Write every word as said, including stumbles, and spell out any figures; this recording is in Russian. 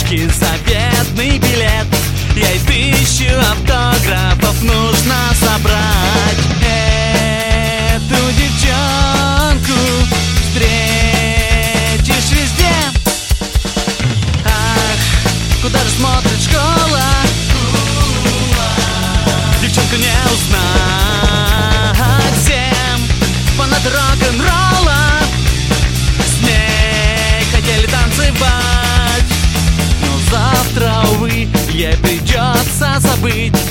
карточки заветный билет. Ей тысячу автографов нужно собрать. Эту девчонку встретишь везде. Ах, куда же смотрит школа? Девчонку не узнать всем. Фанат рок-н-ролла, с ней хотели танцевать. Но завтра, увы, ей придется забыть